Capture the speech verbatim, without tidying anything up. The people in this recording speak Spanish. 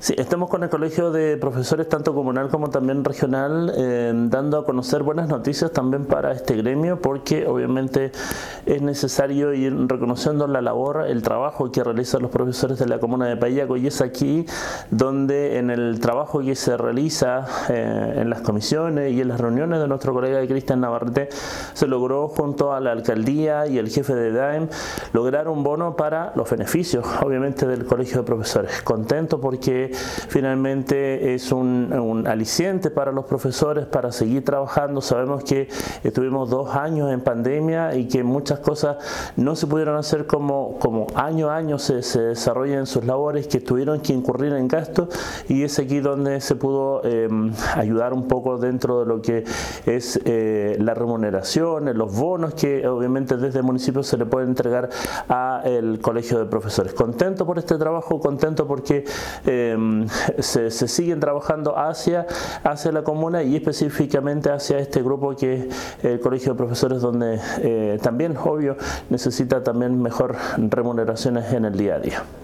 Sí, estamos con el Colegio de Profesores, tanto comunal como también regional, eh, dando a conocer buenas noticias también para este gremio, porque obviamente es necesario ir reconociendo la labor, el trabajo que realizan los profesores de la comuna de Payaco, y es aquí donde en el trabajo que se realiza eh, en las comisiones y en las reuniones de nuestro colega Cristian Navarrete, se logró junto a la alcaldía y el jefe de D A E M lograr un bono para los beneficios, obviamente, del Colegio de Profesores. Contento porque finalmente es un, un aliciente para los profesores para seguir trabajando. Sabemos que estuvimos dos años en pandemia y que muchas cosas no se pudieron hacer como, como año a año se, se desarrollan sus labores, que tuvieron que incurrir en gastos, y es aquí donde se pudo eh, ayudar un poco dentro de lo que es eh, la remuneración, los bonos que obviamente desde el municipio se le puede entregar al Colegio de Profesores. Contento por este trabajo, contento porque eh, Se, se siguen trabajando hacia, hacia la comuna y específicamente hacia este grupo que es el Colegio de Profesores, donde eh, también, obvio, necesita también mejor remuneraciones en el día a día.